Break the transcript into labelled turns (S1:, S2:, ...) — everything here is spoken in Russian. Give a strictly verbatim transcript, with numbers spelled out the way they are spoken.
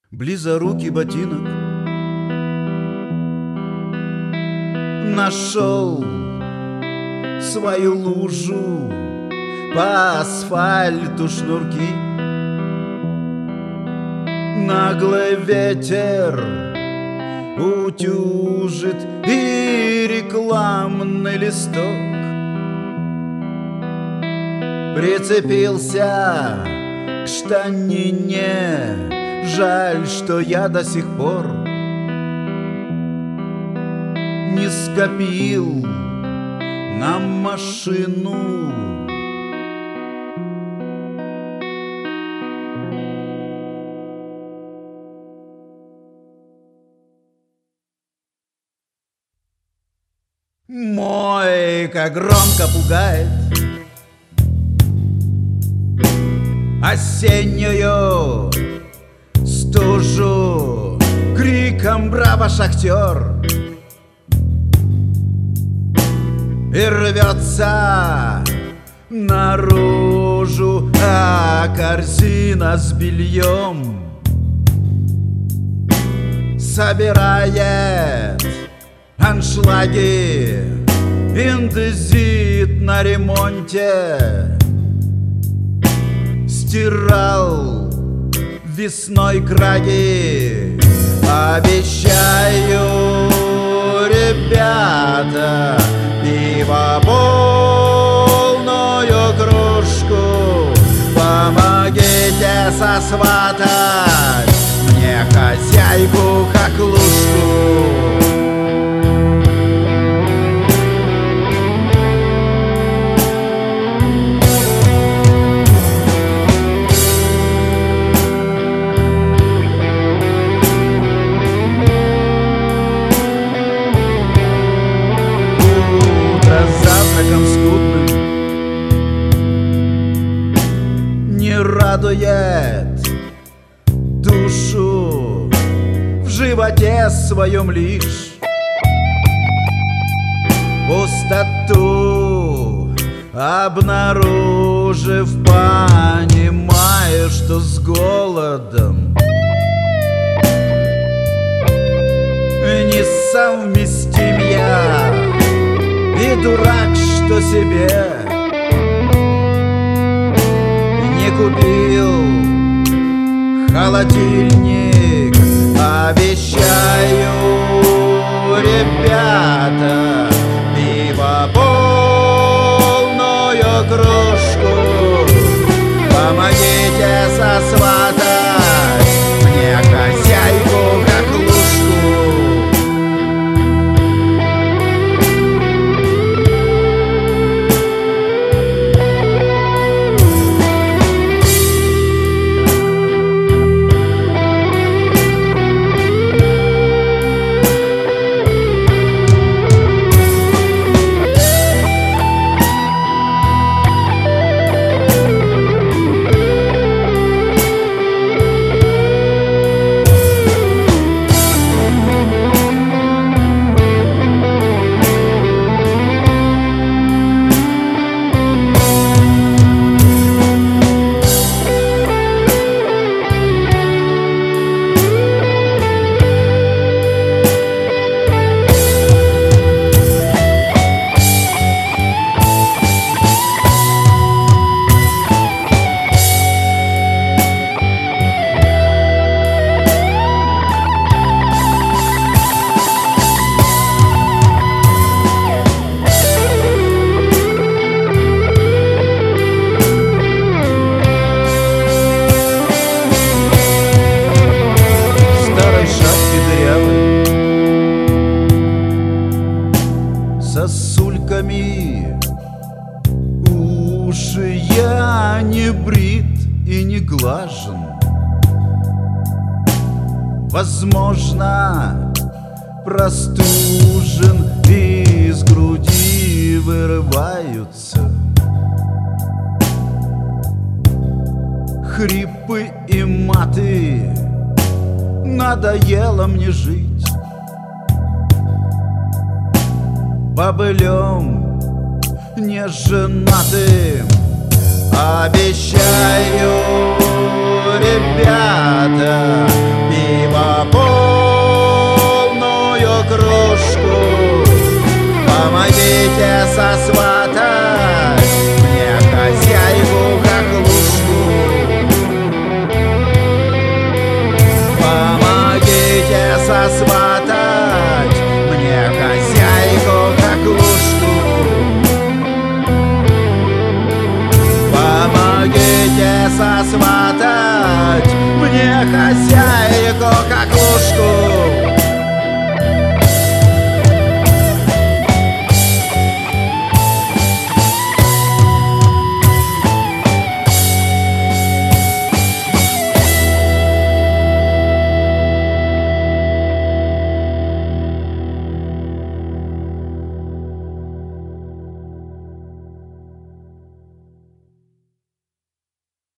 S1: Близорукий ботинок нашел свою лужу, по асфальту шнурки. Наглый ветер утюжит и рекламный листок. Прицепился к штанине, жаль, что я до сих пор не скопил на машину. Мойка громко пугает осеннюю стужу криком «Браво, шахтер!» И рвется наружу, а корзина с бельем собирает аншлаги, индезит на ремонте. Стирал весной краги. Обещаю, ребята, пиво полную кружку. Помогите сосватать мне хозяйку хохлушку. Радует душу в животе своем лишь пустоту обнаружив, понимая, что с голодом несовместим я, и дурак, что себе купил холодильник. Обещаю, ребята, пиво полную кружку. Помогите сосватать мне хозяйку хохлушку. Сосульками уши я не брит и не глажен. Возможно, простужен, из груди вырываются хрипы и маты. Надоело мне жить бобылем неженатым. Обещаю, ребята, хохлушку. Помогите сосватать мне хозяйку хохлушку. Помогите сосватать мне хозяйку хохлушку. Помогите сосватать мне хозяйку хохлушку.